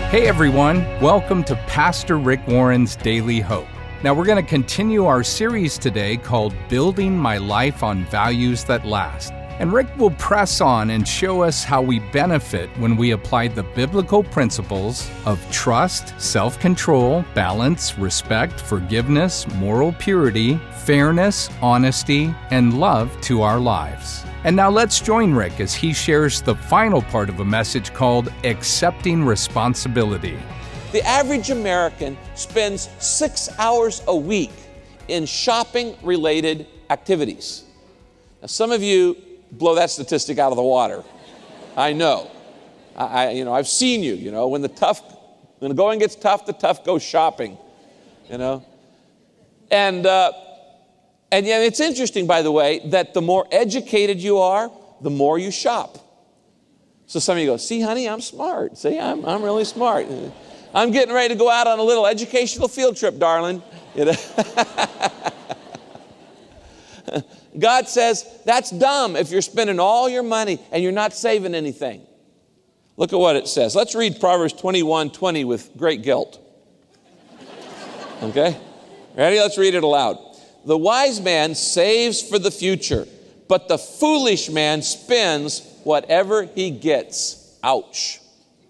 Hey everyone, welcome to Pastor Rick Warren's Daily Hope. Now we're going to continue our series today called Building My Life on Values That Last. And Rick will press on and show us how we benefit when we apply the biblical principles of trust, self-control, balance, respect, forgiveness, moral purity, fairness, honesty, and love to our lives. And now let's join Rick as he shares the final part of a message called Accepting Responsibility. The average American spends 6 hours a week in shopping-related activities. Now, some of you blow that statistic out of the water. I know. I've seen you. When the going gets tough, the tough go shopping. And yet it's interesting, by the way, that the more educated you are, the more you shop. So some of you go, see, honey, I'm smart. See, I'm really smart. I'm getting ready to go out on a little educational field trip, darling. God says that's dumb if you're spending all your money and you're not saving anything. Look at what it says. Let's read Proverbs 21:20 with great guilt. Okay? Ready? Let's read it aloud. The wise man saves for the future, but the foolish man spends whatever he gets. Ouch.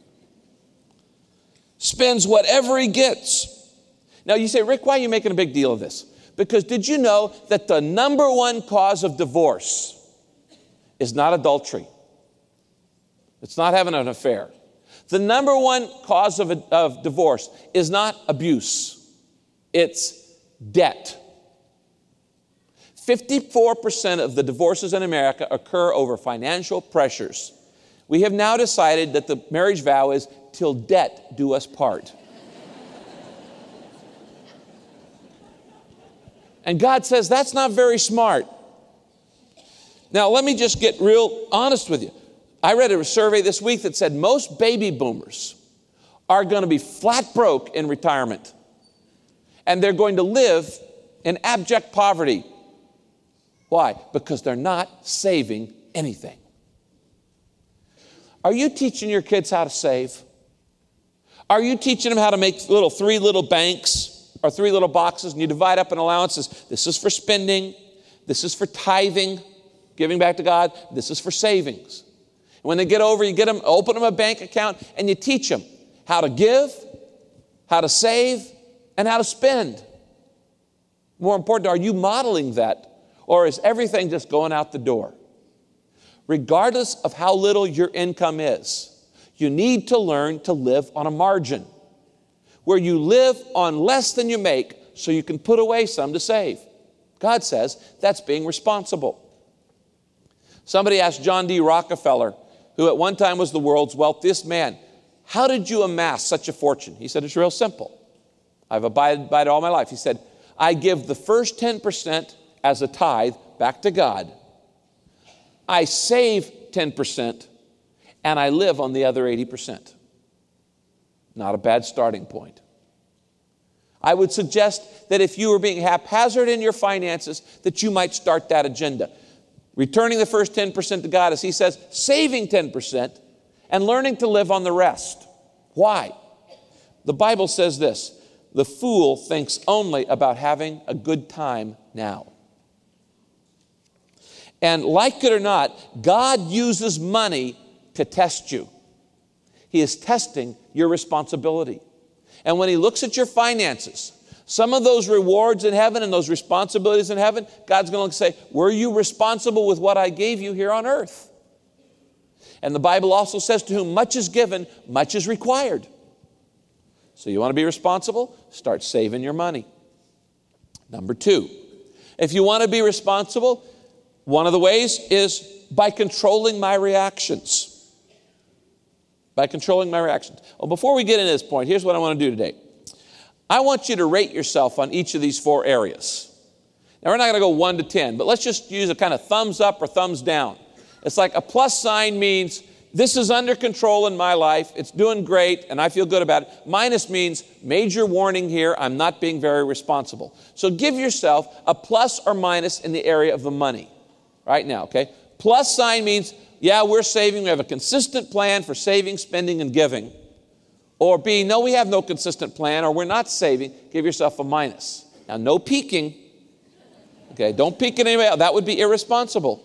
Spends whatever he gets. Now you say, Rick, why are you making a big deal of this? Because did you know that the number one cause of divorce is not adultery? It's not having an affair. The number one cause of divorce is not abuse. It's debt. 54% of the divorces in America occur over financial pressures. We have now decided that the marriage vow is till debt do us part. And God says that's not very smart. Now, let me just get real honest with you. I read a survey this week that said most baby boomers are going to be flat broke in retirement. And they're going to live in abject poverty. Why? Because they're not saving anything. Are you teaching your kids how to save? Are you teaching them how to make three little banks? Or three little boxes, and you divide up in allowances. This is for spending. This is for tithing, giving back to God. This is for savings. And when they get over, you get them, open them a bank account, and you teach them how to give, how to save, and how to spend. More important, are you modeling that? Or is everything just going out the door? Regardless of how little your income is, you need to learn to live on a margin, where you live on less than you make so you can put away some to save. God says that's being responsible. Somebody asked John D. Rockefeller, who at one time was the world's wealthiest man, how did you amass such a fortune? He said, it's real simple. I've abided by it all my life. He said, I give the first 10% as a tithe back to God. I save 10% and I live on the other 80%. Not a bad starting point. I would suggest that if you were being haphazard in your finances, that you might start that agenda. Returning the first 10% to God, as he says, saving 10% and learning to live on the rest. Why? The Bible says this, the fool thinks only about having a good time now. And like it or not, God uses money to test you. He is testing your responsibility. And when he looks at your finances, some of those rewards in heaven and those responsibilities in heaven, God's going to say, were you responsible with what I gave you here on earth? And the Bible also says, to whom much is given, much is required. So you want to be responsible? Start saving your money. Number 2, if you want to be responsible, one of the ways is by controlling my reactions. By controlling my reactions. Well, before we get into this point, here's what I want to do today. I want you to rate yourself on each of these 4 areas. Now, we're not going to go 1 to 10, but let's just use a kind of thumbs up or thumbs down. It's like a plus sign means this is under control in my life. It's doing great, and I feel good about it. Minus means major warning here. I'm not being very responsible. So give yourself a plus or minus in the area of the money right now, okay? Plus sign means, yeah, we're saving. We have a consistent plan for saving, spending, and giving. Or B, no, we have no consistent plan, or we're not saving, give yourself a minus. Now, no peeking. Okay, don't peek at anybody else. That would be irresponsible.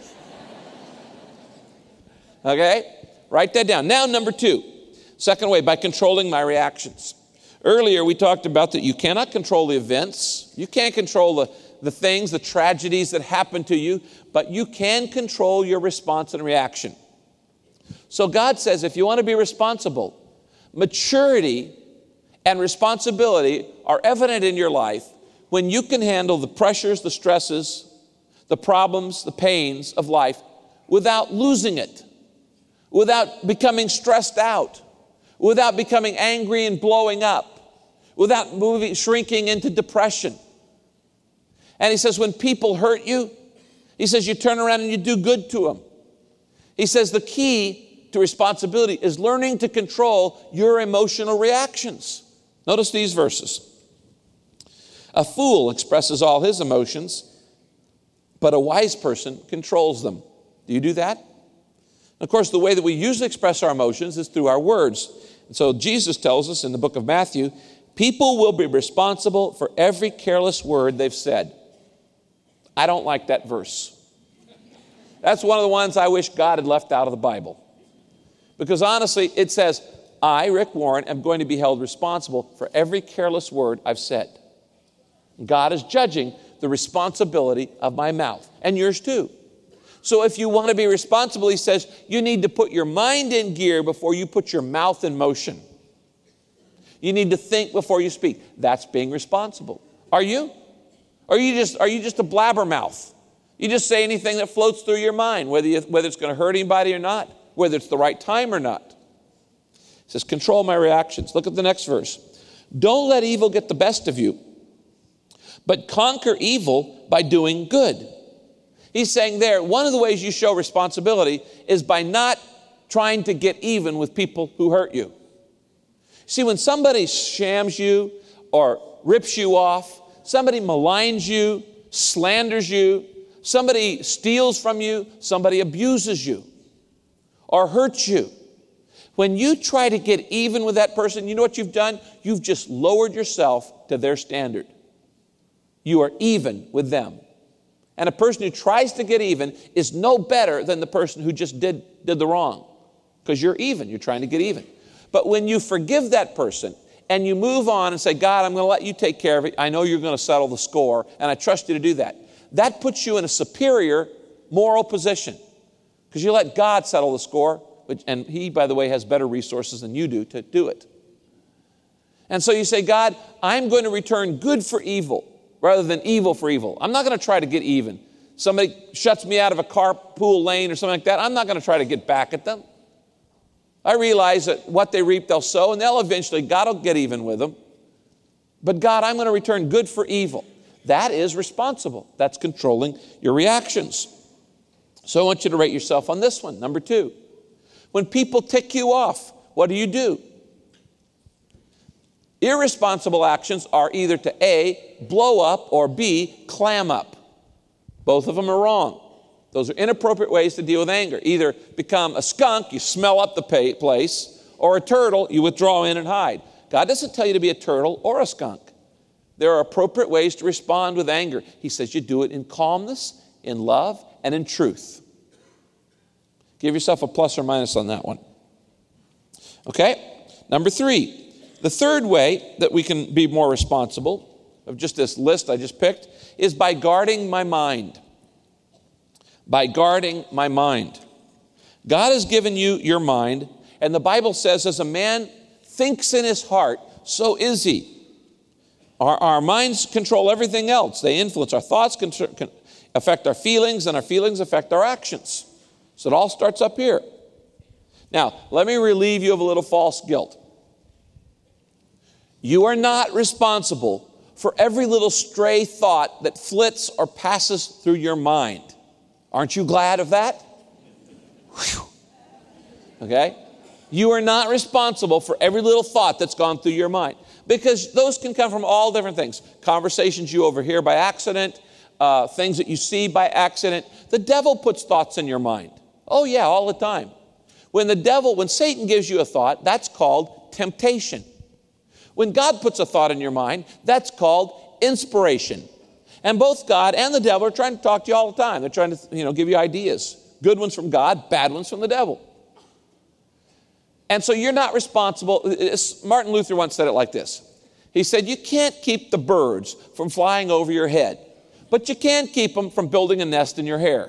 Okay, write that down. Now, number 2, second way, by controlling my reactions. Earlier, we talked about that you cannot control the events. You can't control the things, the tragedies that happen to you, but you can control your response and reaction. So God says if you want to be responsible, maturity and responsibility are evident in your life when you can handle the pressures, the stresses, the problems, the pains of life without losing it, without becoming stressed out, without becoming angry and blowing up, without shrinking into depression. And he says when people hurt you, he says you turn around and you do good to them. He says the key to responsibility is learning to control your emotional reactions. Notice these verses. A fool expresses all his emotions, but a wise person controls them. Do you do that? Of course, the way that we usually express our emotions is through our words. And so Jesus tells us in the book of Matthew, people will be responsible for every careless word they've said. I don't like that verse. That's one of the ones I wish God had left out of the Bible. Because honestly, it says, I, Rick Warren, am going to be held responsible for every careless word I've said. God is judging the responsibility of my mouth, and yours too. So if you want to be responsible, he says, you need to put your mind in gear before you put your mouth in motion. You need to think before you speak. That's being responsible. Are you? Are you just a blabbermouth? You just say anything that floats through your mind, whether it's going to hurt anybody or not, whether it's the right time or not. He says, control my reactions. Look at the next verse. Don't let evil get the best of you, but conquer evil by doing good. He's saying there, one of the ways you show responsibility is by not trying to get even with people who hurt you. See, when somebody shams you or rips you off, somebody maligns you, slanders you, somebody steals from you, somebody abuses you or hurts you, when you try to get even with that person, you know what you've done? You've just lowered yourself to their standard. You are even with them. And a person who tries to get even is no better than the person who just did the wrong, because you're even. You're trying to get even. But when you forgive that person and you move on and say, God, I'm going to let you take care of it. I know you're going to settle the score, and I trust you to do that. That puts you in a superior moral position because you let God settle the score, and he, by the way, has better resources than you do to do it. And so you say, God, I'm going to return good for evil rather than evil for evil. I'm not going to try to get even. Somebody shuts me out of a carpool lane or something like that. I'm not going to try to get back at them. I realize that what they reap, they'll sow, and they'll eventually, God will get even with them. But God, I'm going to return good for evil. That is responsible. That's controlling your reactions. So I want you to rate yourself on this one. Number 2, when people tick you off, what do? Irresponsible actions are either to A, blow up, or B, clam up. Both of them are wrong. Those are inappropriate ways to deal with anger. Either become a skunk, you smell up the place, or a turtle, you withdraw in and hide. God doesn't tell you to be a turtle or a skunk. There are appropriate ways to respond with anger. He says you do it in calmness, in love, and in truth. Give yourself a plus or minus on that one. Okay? Number 3, the third way that we can be more responsible, of just this list I just picked, is by guarding my mind. By guarding my mind. God has given you your mind, and the Bible says, as a man thinks in his heart, so is he. Our minds control everything else. They influence our thoughts, can affect our feelings, and our feelings affect our actions. So it all starts up here. Now, let me relieve you of a little false guilt. You are not responsible for every little stray thought that flits or passes through your mind. Aren't you glad of that? Whew. Okay? You are not responsible for every little thought that's gone through your mind, because those can come from all different things. Conversations you overhear by accident, things that you see by accident. The devil puts thoughts in your mind. Oh yeah, all the time. When Satan gives you a thought, that's called temptation. When God puts a thought in your mind, that's called inspiration. And both God and the devil are trying to talk to you all the time. They're trying to, give you ideas. Good ones from God, bad ones from the devil. And so you're not responsible. Martin Luther once said it like this. He said, you can't keep the birds from flying over your head, but you can keep them from building a nest in your hair.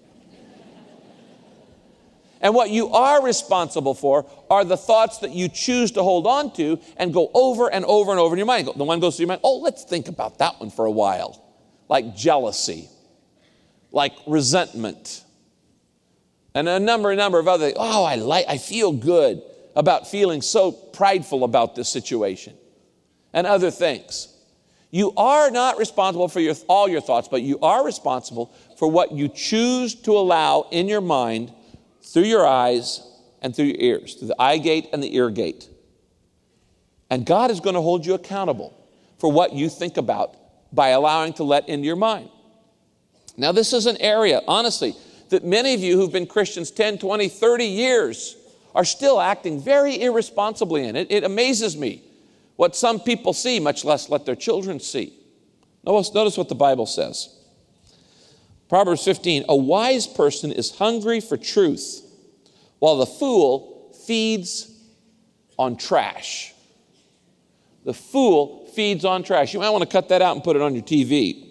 And what you are responsible for are the thoughts that you choose to hold on to and go over and over and over in your mind. The one goes through your mind, oh, let's think about that one for a while. Like jealousy, like resentment, and a number of other things. Oh, I feel good about feeling so prideful about this situation, and other things. You are not responsible for all your thoughts, but you are responsible for what you choose to allow in your mind through your eyes and through your ears, through the eye gate and the ear gate. And God is going to hold you accountable for what you think about by allowing to let into your mind. Now, this is an area, honestly, that many of you who've been Christians 10, 20, 30 years are still acting very irresponsibly in. It amazes me what some people see, much less let their children see. Notice what the Bible says. Proverbs 15, a wise person is hungry for truth, while the fool feeds on trash. The fool feeds on trash. You might want to cut that out and put it on your TV.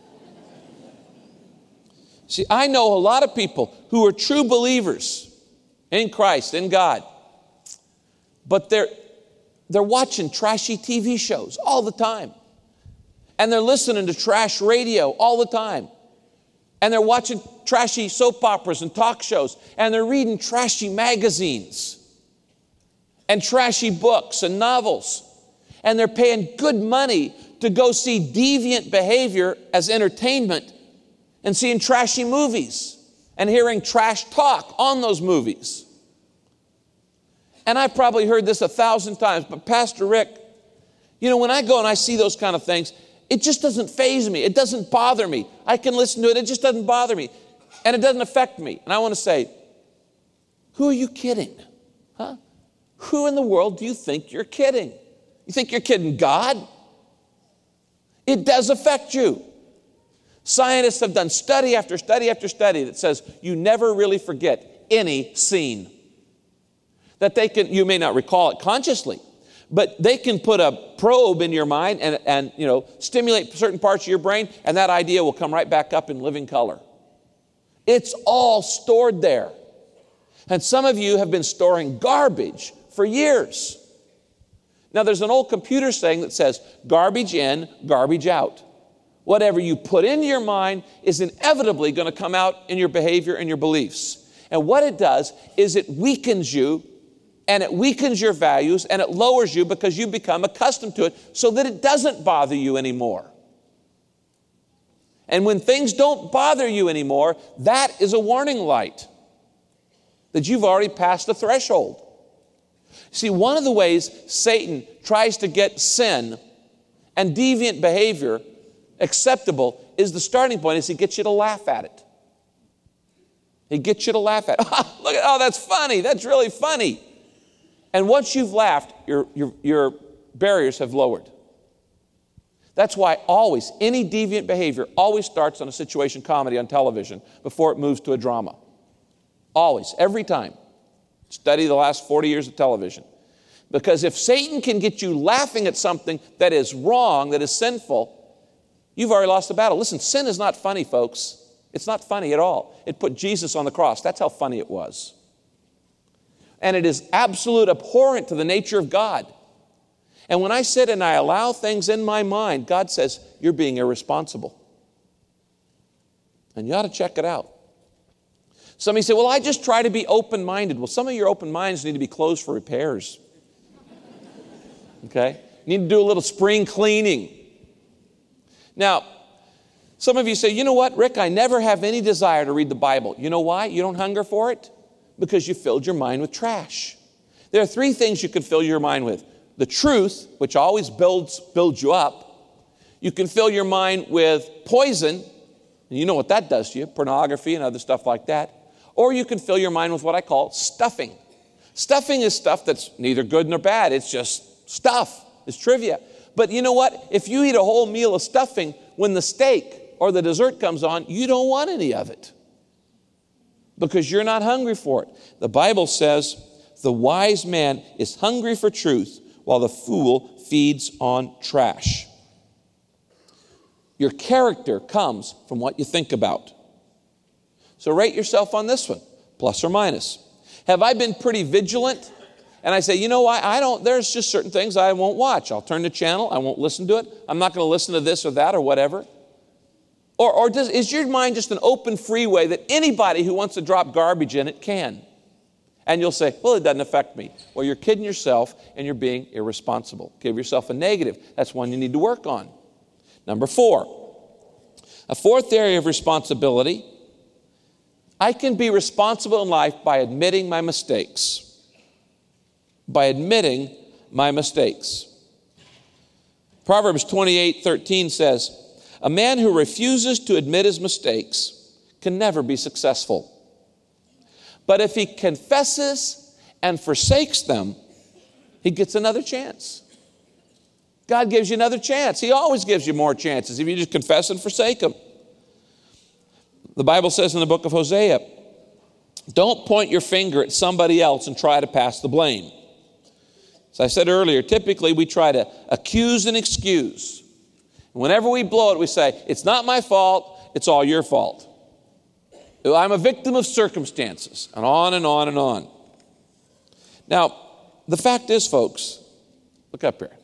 See, I know a lot of people who are true believers in Christ, in God, but they're watching trashy TV shows all the time. And they're listening to trash radio all the time. And they're watching trashy soap operas and talk shows. And they're reading trashy magazines and trashy books and novels. And they're paying good money to go see deviant behavior as entertainment and seeing trashy movies and hearing trash talk on those movies. And I've probably heard this 1,000 times, but Pastor Rick, when I go and I see those kind of things, it just doesn't faze me. It doesn't bother me. I can listen to it. It just doesn't bother me. And it doesn't affect me. And I want to say, who are you kidding? Huh? Who in the world do you think you're kidding? You think you're kidding God? It does affect you. Scientists have done study after study after study that says you never really forget any scene. That you may not recall it consciously, but they can put a probe in your mind and stimulate certain parts of your brain, and that idea will come right back up in living color. It's all stored there. And some of you have been storing garbage for years. Now, there's an old computer saying that says, garbage in, garbage out. Whatever you put into your mind is inevitably going to come out in your behavior and your beliefs. And what it does is it weakens you, and it weakens your values, and it lowers you because you become accustomed to it so that it doesn't bother you anymore. And when things don't bother you anymore, that is a warning light that you've already passed the threshold. See, one of the ways Satan tries to get sin and deviant behavior acceptable is the starting point is he gets you to laugh at it. He gets you to laugh at it. Oh, that's funny. That's really funny. And once you've laughed, your barriers have lowered. That's why always, any deviant behavior always starts on a situation comedy on television before it moves to a drama. Always, every time. Study the last 40 years of television. Because if Satan can get you laughing at something that is wrong, that is sinful, you've already lost the battle. Listen, sin is not funny, folks. It's not funny at all. It put Jesus on the cross. That's how funny it was. And it is absolute abhorrent to the nature of God. And when I sit and I allow things in my mind, God says, you're being irresponsible. And you ought to check it out. Some of you say, well, I just try to be open-minded. Well, some of your open minds need to be closed for repairs. Okay? You need to do a little spring cleaning. Now, some of you say, you know what, Rick, I never have any desire to read the Bible. You know why? You don't hunger for it? Because you filled your mind with trash. There are 3 things you can fill your mind with. The truth, which always builds you up. You can fill your mind with poison, and you know what that does to you, pornography and other stuff like that. Or you can fill your mind with what I call stuffing. Stuffing is stuff that's neither good nor bad. It's just stuff. It's trivia. But you know what? If you eat a whole meal of stuffing, when the steak or the dessert comes on, you don't want any of it because you're not hungry for it. The Bible says the wise man is hungry for truth while the fool feeds on trash. Your character comes from what you think about. So rate yourself on this one, plus or minus. Have I been pretty vigilant? And I say, you know why? There's just certain things I won't watch. I'll turn the channel. I won't listen to it. I'm not going to listen to this or that or whatever. Or is your mind just an open freeway that anybody who wants to drop garbage in it can? And you'll say, well, it doesn't affect me. Well, you're kidding yourself and you're being irresponsible. Give yourself a negative. That's one you need to work on. Number 4, a fourth area of responsibility. I can be responsible in life by admitting my mistakes. By admitting my mistakes. Proverbs 28:13 says, a man who refuses to admit his mistakes can never be successful. But if he confesses and forsakes them, he gets another chance. God gives you another chance. He always gives you more chances if you just confess and forsake them. The Bible says in the book of Hosea, don't point your finger at somebody else and try to pass the blame. As I said earlier, typically we try to accuse and excuse. Whenever we blow it, we say, it's not my fault, it's all your fault. I'm a victim of circumstances, and on and on and on. Now, the fact is, folks, look up here.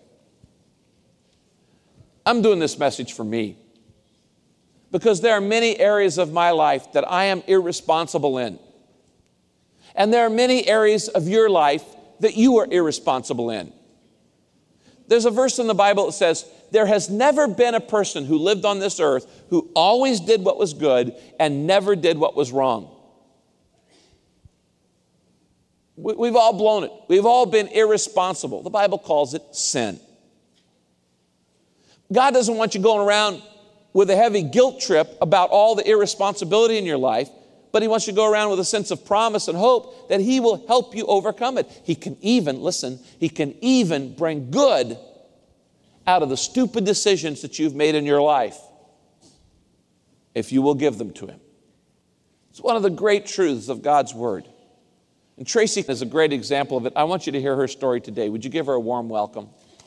I'm doing this message for me because there are many areas of my life that I am irresponsible in. And there are many areas of your life that you are irresponsible in. There's a verse in the Bible that says, there has never been a person who lived on this earth who always did what was good and never did what was wrong. We've all blown it. We've all been irresponsible. The Bible calls it sin. God doesn't want you going around with a heavy guilt trip about all the irresponsibility in your life, but he wants you to go around with a sense of promise and hope that he will help you overcome it. He can even bring good out of the stupid decisions that you've made in your life if you will give them to him. It's one of the great truths of God's word. And Tracy is a great example of it. I want you to hear her story today. Would you give her a warm welcome?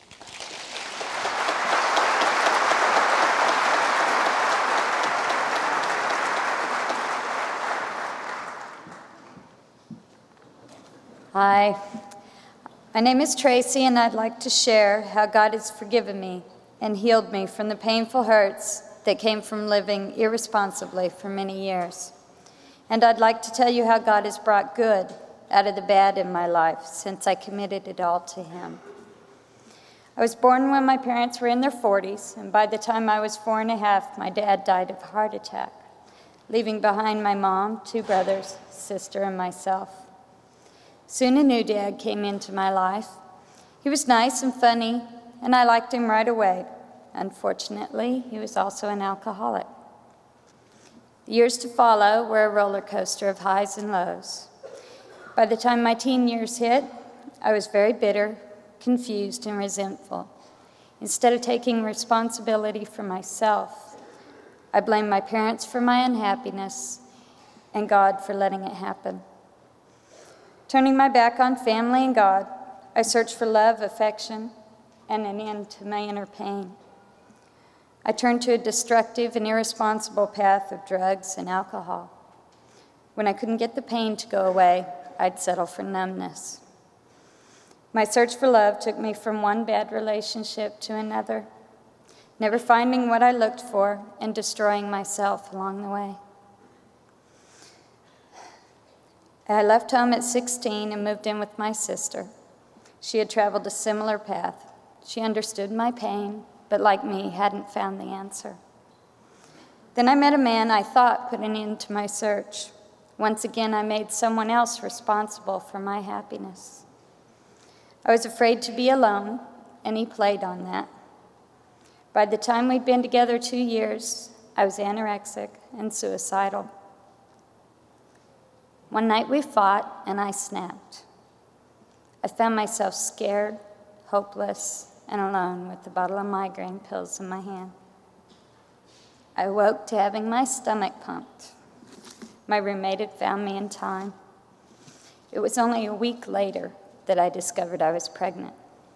Hi, my name is Tracy, and I'd like to share how God has forgiven me and healed me from the painful hurts that came from living irresponsibly for many years. And I'd like to tell you how God has brought good out of the bad in my life since I committed it all to him. I was born when my parents were in their 40s, and by the time I was 4 1/2, my dad died of a heart attack, leaving behind my mom, 2 brothers, sister, and myself. Soon a new dad came into my life. He was nice and funny, and I liked him right away. Unfortunately, he was also an alcoholic. The years to follow were a roller coaster of highs and lows. By the time my teen years hit, I was very bitter, confused, and resentful. Instead of taking responsibility for myself, I blamed my parents for my unhappiness and God for letting it happen. Turning my back on family and God, I searched for love, affection, and an end to my inner pain. I turned to a destructive and irresponsible path of drugs and alcohol. When I couldn't get the pain to go away, I'd settle for numbness. My search for love took me from one bad relationship to another, never finding what I looked for and destroying myself along the way. I left home at 16 and moved in with my sister. She had traveled a similar path. She understood my pain, but like me, hadn't found the answer. Then I met a man I thought put an end to my search. Once again, I made someone else responsible for my happiness. I was afraid to be alone, and he played on that. By the time we'd been together 2 years, I was anorexic and suicidal. One night we fought, and I snapped. I found myself scared, hopeless, and alone with the bottle of migraine pills in my hand. I awoke to having my stomach pumped. My roommate had found me in time. It was only a week later that I discovered I was pregnant.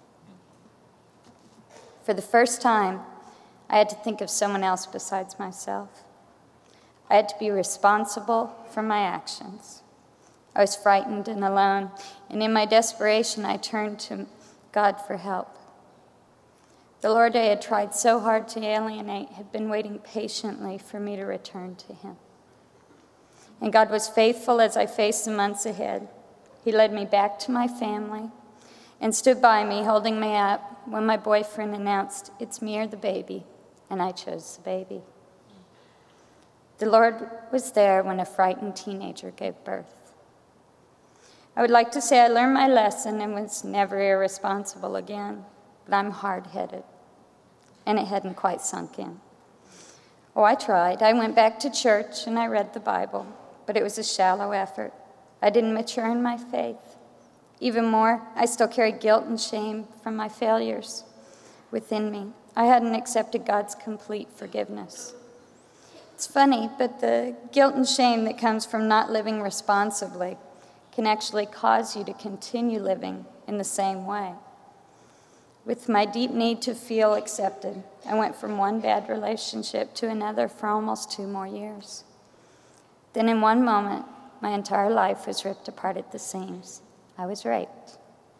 For the first time, I had to think of someone else besides myself. I had to be responsible for my actions. I was frightened and alone, and in my desperation, I turned to God for help. The Lord I had tried so hard to alienate had been waiting patiently for me to return to him. And God was faithful as I faced the months ahead. He led me back to my family and stood by me, holding me up when my boyfriend announced, "It's me or the baby," and I chose the baby. The Lord was there when a frightened teenager gave birth. I would like to say I learned my lesson and was never irresponsible again, but I'm hard-headed, and it hadn't quite sunk in. Oh, I tried. I went back to church and I read the Bible, but it was a shallow effort. I didn't mature in my faith. Even more, I still carried guilt and shame from my failures within me. I hadn't accepted God's complete forgiveness. It's funny, but the guilt and shame that comes from not living responsibly can actually cause you to continue living in the same way. With my deep need to feel accepted, I went from one bad relationship to another for almost 2 more years. Then in one moment, my entire life was ripped apart at the seams. I was raped.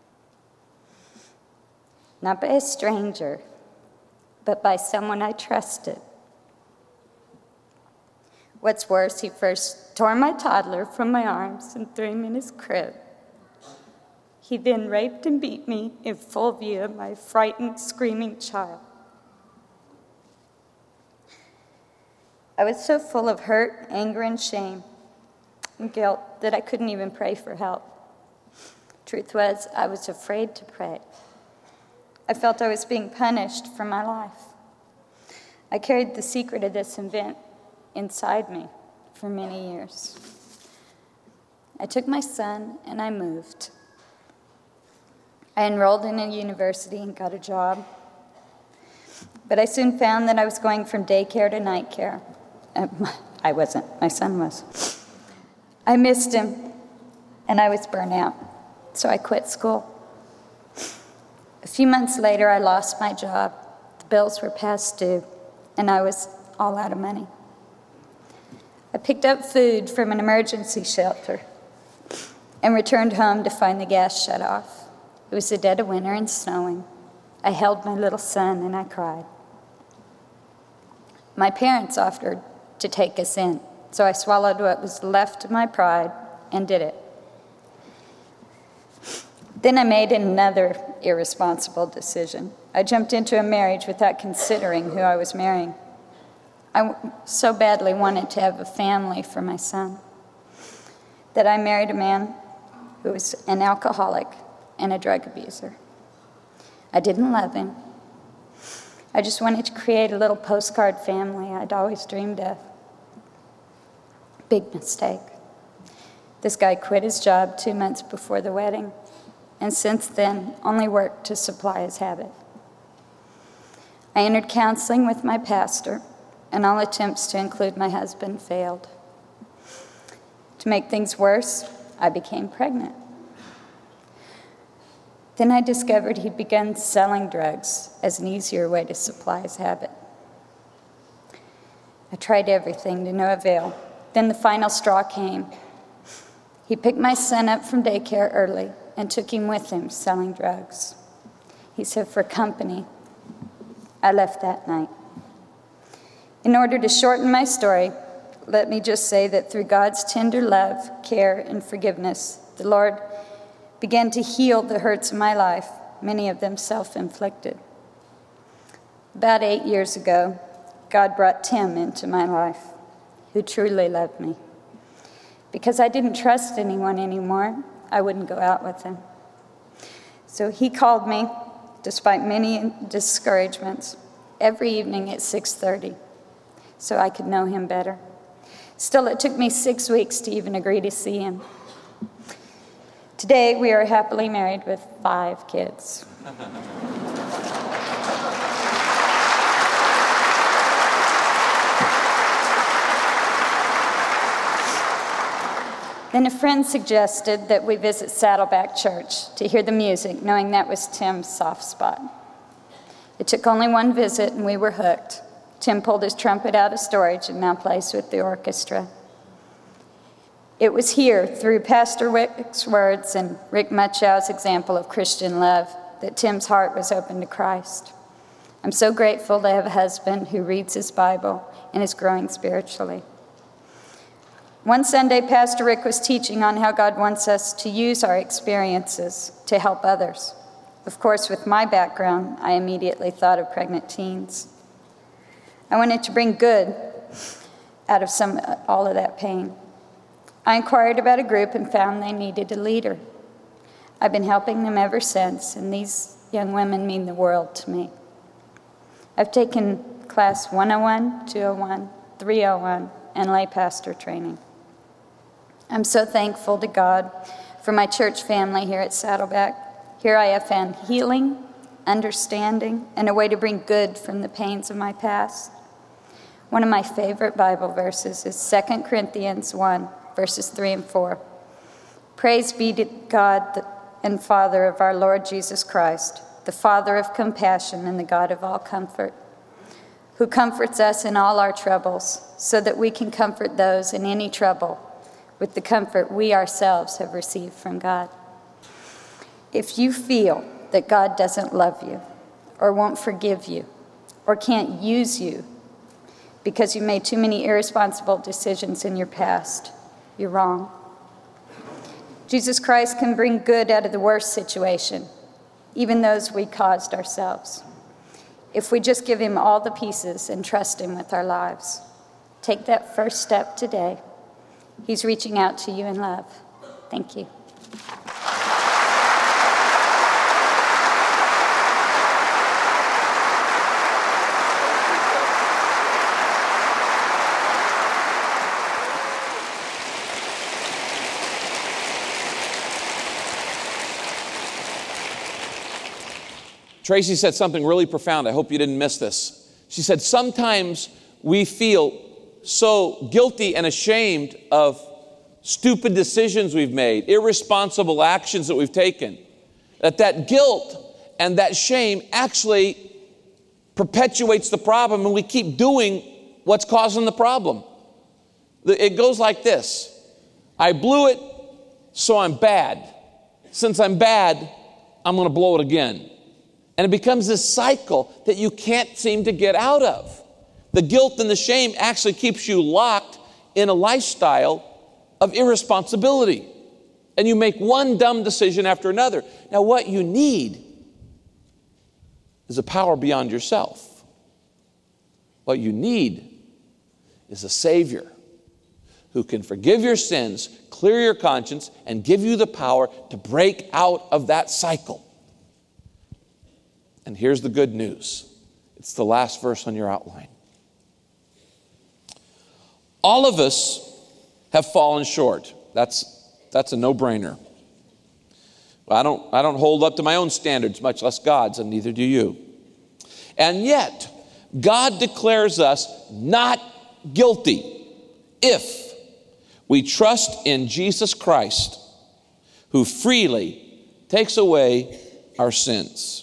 Not by a stranger, but by someone I trusted. What's worse, he first tore my toddler from my arms and threw him in his crib. He then raped and beat me in full view of my frightened, screaming child. I was so full of hurt, anger, and shame and guilt that I couldn't even pray for help. Truth was, I was afraid to pray. I felt I was being punished for my life. I carried the secret of this event inside me for many years. I took my son and I moved. I enrolled in a university and got a job. But I soon found that I was going from daycare to night care. I wasn't, my son was. I missed him and I was burnt out, so I quit school. A few months later, I lost my job. The bills were past due and I was all out of money. I picked up food from an emergency shelter and returned home to find the gas shut off. It was the dead of winter and snowing. I held my little son and I cried. My parents offered to take us in, so I swallowed what was left of my pride and did it. Then I made another irresponsible decision. I jumped into a marriage without considering who I was marrying. I so badly wanted to have a family for my son that I married a man who was an alcoholic and a drug abuser. I didn't love him. I just wanted to create a little postcard family I'd always dreamed of. Big mistake. This guy quit his job 2 months before the wedding, and since then only worked to supply his habit. I entered counseling with my pastor, and all attempts to include my husband failed. To make things worse, I became pregnant. Then I discovered he'd begun selling drugs as an easier way to supply his habit. I tried everything to no avail. Then the final straw came. He picked my son up from daycare early and took him with him selling drugs. He said, for company. I left that night. In order to shorten my story, let me just say that through God's tender love, care, and forgiveness, the Lord began to heal the hurts of my life, many of them self-inflicted. About 8 years ago, God brought Tim into my life, who truly loved me. Because I didn't trust anyone anymore, I wouldn't go out with him. So he called me, despite many discouragements, every evening at 6:30, so I could know him better. Still, it took me 6 weeks to even agree to see him. Today, we are happily married with 5 kids. Then a friend suggested that we visit Saddleback Church to hear the music, knowing that was Tim's soft spot. It took only one visit and we were hooked. Tim pulled his trumpet out of storage and now plays with the orchestra. It was here, through Pastor Rick's words and Rick Mutchow's example of Christian love, that Tim's heart was open to Christ. I'm so grateful to have a husband who reads his Bible and is growing spiritually. One Sunday, Pastor Rick was teaching on how God wants us to use our experiences to help others. Of course, with my background, I immediately thought of pregnant teens. I wanted to bring good out of all of that pain. I inquired about a group and found they needed a leader. I've been helping them ever since, and these young women mean the world to me. I've taken class 101, 201, 301, and lay pastor training. I'm so thankful to God for my church family here at Saddleback. Here I have found healing, understanding, and a way to bring good from the pains of my past. One of my favorite Bible verses is 2 Corinthians 1, verses 3 and 4. Praise be to God and Father of our Lord Jesus Christ, the Father of compassion and the God of all comfort, who comforts us in all our troubles, so that we can comfort those in any trouble with the comfort we ourselves have received from God. If you feel that God doesn't love you, or won't forgive you, or can't use you because you made too many irresponsible decisions in your past, you're wrong. Jesus Christ can bring good out of the worst situation, even those we caused ourselves, if we just give him all the pieces and trust him with our lives. Take that first step today. He's reaching out to you in love. Thank you. Tracy said something really profound. I hope you didn't miss this. She said, sometimes we feel so guilty and ashamed of stupid decisions we've made, irresponsible actions that we've taken, that guilt and that shame actually perpetuates the problem, and we keep doing what's causing the problem. It goes like this. I blew it, so I'm bad. Since I'm bad, I'm going to blow it again. And it becomes this cycle that you can't seem to get out of. The guilt and the shame actually keeps you locked in a lifestyle of irresponsibility. And you make one dumb decision after another. Now, what you need is a power beyond yourself. What you need is a Savior who can forgive your sins, clear your conscience, and give you the power to break out of that cycle. And here's the good news. It's the last verse on your outline. All of us have fallen short. That's a no-brainer. I don't hold up to my own standards, much less God's, and neither do you. And yet, God declares us not guilty if we trust in Jesus Christ, who freely takes away our sins.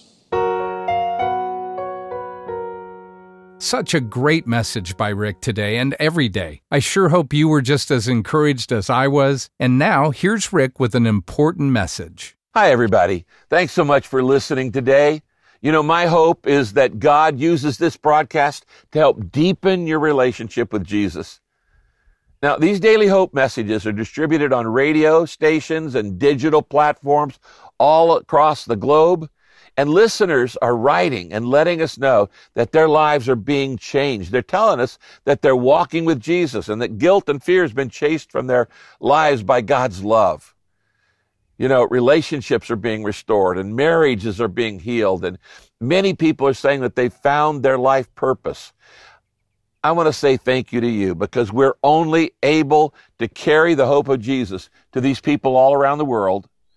Such a great message by Rick today and every day. I sure hope you were just as encouraged as I was. And now, here's Rick with an important message. Hi, everybody. Thanks so much for listening today. You know, my hope is that God uses this broadcast to help deepen your relationship with Jesus. Now, these Daily Hope messages are distributed on radio stations and digital platforms all across the globe. And listeners are writing and letting us know that their lives are being changed. They're telling us that they're walking with Jesus and that guilt and fear has been chased from their lives by God's love. You know, relationships are being restored and marriages are being healed. And many people are saying that they found their life purpose. I want to say thank you to you, because we're only able to carry the hope of Jesus to these people all around the world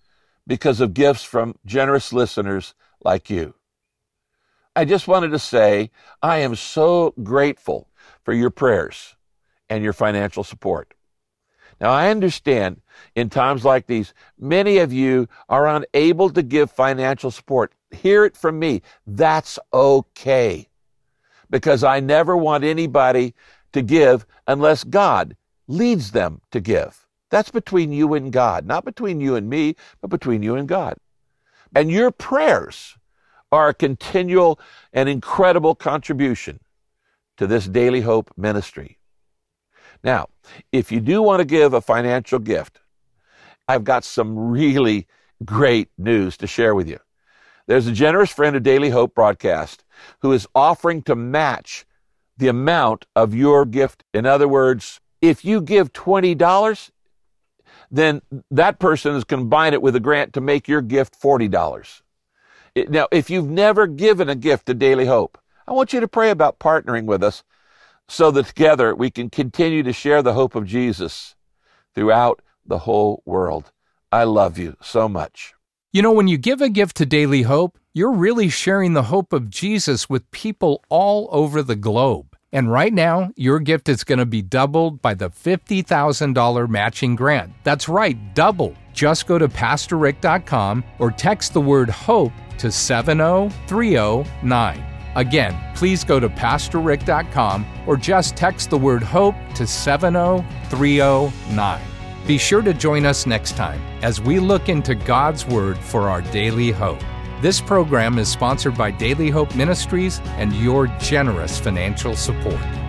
because of gifts from generous listeners like you. I just wanted to say I am so grateful for your prayers and your financial support. Now, I understand in times like these, many of you are unable to give financial support. Hear it from me. That's okay. Because I never want anybody to give unless God leads them to give. That's between you and God, not between you and me, but between you and God. And your prayers are a continual and incredible contribution to this Daily Hope ministry. Now, if you do want to give a financial gift, I've got some really great news to share with you. There's a generous friend of Daily Hope broadcast who is offering to match the amount of your gift. In other words, if you give $20, then that person is combine it with a grant to make your gift $40. Now, if you've never given a gift to Daily Hope, I want you to pray about partnering with us so that together we can continue to share the hope of Jesus throughout the whole world. I love you so much. You know, when you give a gift to Daily Hope, you're really sharing the hope of Jesus with people all over the globe. And right now, your gift is going to be doubled by the $50,000 matching grant. That's right, double. Just go to PastorRick.com or text the word HOPE to 70309. Again, please go to PastorRick.com or just text the word HOPE to 70309. Be sure to join us next time as we look into God's Word for our daily hope. This program is sponsored by Daily Hope Ministries and your generous financial support.